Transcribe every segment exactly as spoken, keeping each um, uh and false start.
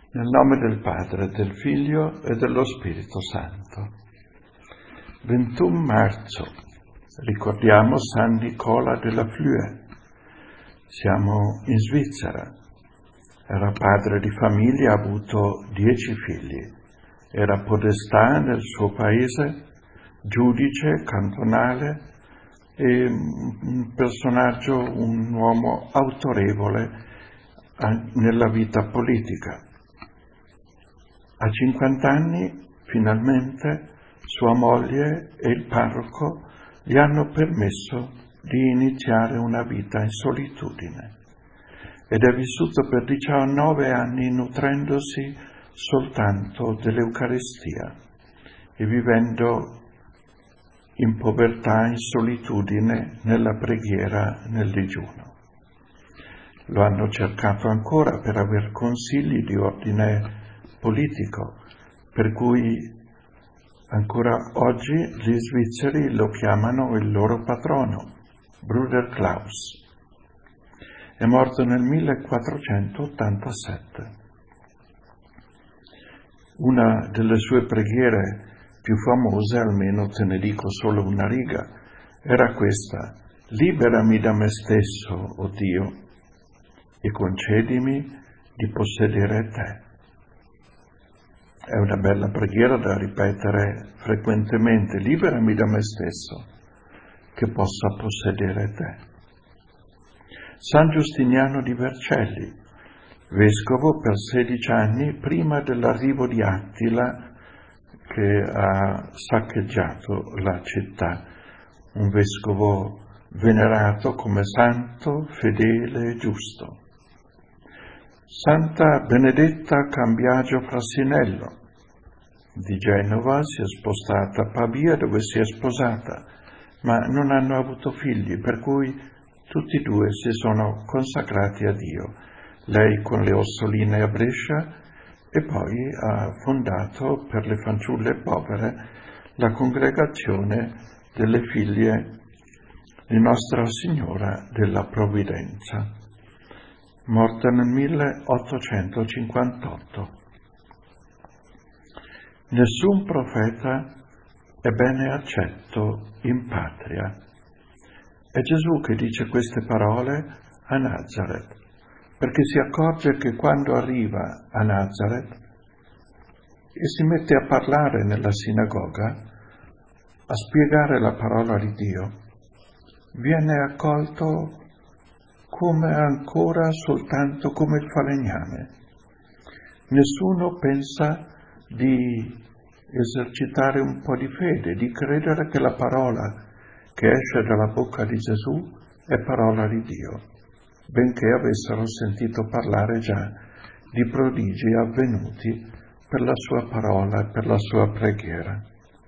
Nel nome del Padre, del Figlio e dello Spirito Santo. ventuno marzo. Ricordiamo San Nicola della Flue. Siamo in Svizzera. Era padre di famiglia, ha avuto dieci figli. Era podestà nel suo paese, giudice cantonale e un personaggio, un uomo autorevole nella vita politica. A cinquanta anni, finalmente, sua moglie e il parroco gli hanno permesso di iniziare una vita in solitudine ed è vissuto per diciannove anni nutrendosi soltanto dell'Eucaristia e vivendo in povertà, in solitudine, nella preghiera, nel digiuno. Lo hanno cercato ancora per aver consigli di ordine politico, per cui ancora oggi gli svizzeri lo chiamano il loro patrono, Bruder Klaus. È morto nel millequattrocentottantasette. Una delle sue preghiere più famose, almeno te ne dico solo una riga, era questa: liberami da me stesso, o Dio, e concedimi di possedere te. È una bella preghiera da ripetere frequentemente: liberami da me stesso, che possa possedere te. San Giustiniano di Vercelli, vescovo per sedici anni prima dell'arrivo di Attila, che ha saccheggiato la città, un vescovo venerato come santo, fedele e giusto. Santa Benedetta Cambiagio Frassinello di Genova si è spostata a Pavia, dove si è sposata, ma non hanno avuto figli, per cui tutti e due si sono consacrati a Dio, lei con le Orsoline a Brescia e poi ha fondato per le fanciulle povere la congregazione delle figlie di Nostra Signora della Provvidenza, morta nel milleottocentocinquantotto. Nessun profeta è bene accetto in patria. È Gesù che dice queste parole a Nazareth, perché si accorge che quando arriva a Nazareth e si mette a parlare nella sinagoga, a spiegare la parola di Dio, viene accolto come ancora soltanto come il falegname. Nessuno pensa di esercitare un po' di fede, di credere che la parola che esce dalla bocca di Gesù è parola di Dio, benché avessero sentito parlare già di prodigi avvenuti per la sua parola e per la sua preghiera.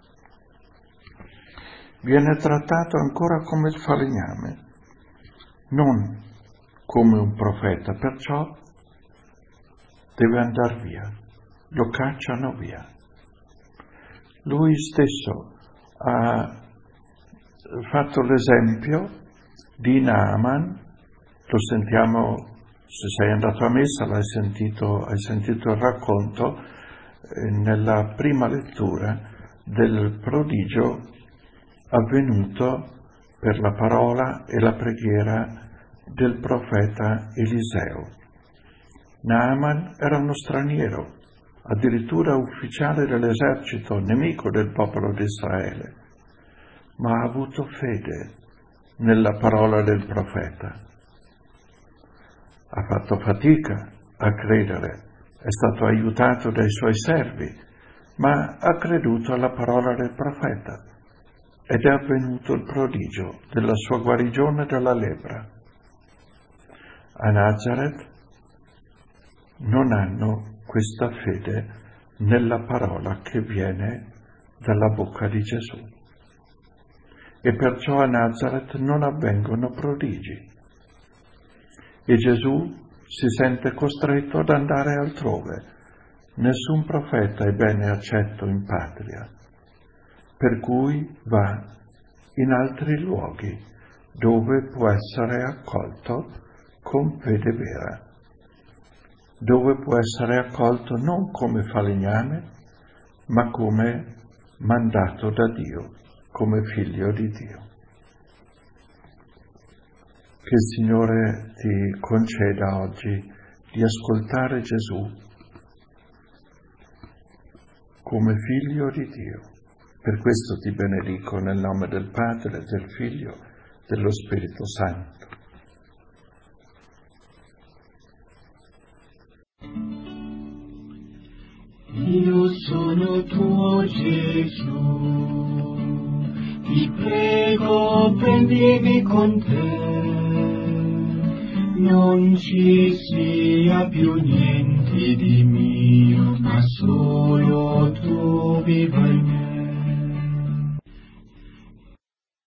Viene trattato ancora come il falegname, non come un profeta, perciò deve andare via, lo cacciano via. Lui stesso ha fatto l'esempio di Naaman, lo sentiamo, se sei andato a messa l'hai sentito, hai sentito il racconto eh, nella prima lettura del prodigio avvenuto per la parola e la preghiera del profeta Eliseo. Naaman era uno straniero, addirittura ufficiale dell'esercito, nemico del popolo di Israele, ma ha avuto fede nella parola del profeta. Ha fatto fatica a credere, è stato aiutato dai suoi servi, ma ha creduto alla parola del profeta ed è avvenuto il prodigio della sua guarigione dalla lepra. A Nazareth non hanno questa fede nella parola che viene dalla bocca di Gesù. E perciò a Nazareth non avvengono prodigi. E Gesù si sente costretto ad andare altrove. Nessun profeta è bene accetto in patria, per cui va in altri luoghi dove può essere accolto con fede vera. dove può essere accolto non come falegname, ma come mandato da Dio, come figlio di Dio. Che il Signore ti conceda oggi di ascoltare Gesù come figlio di Dio. Per questo ti benedico nel nome del Padre, del Figlio, dello Spirito Santo. Io sono tuo Gesù, ti prego prendimi con te, non ci sia più niente di mio, ma solo tu viva in me.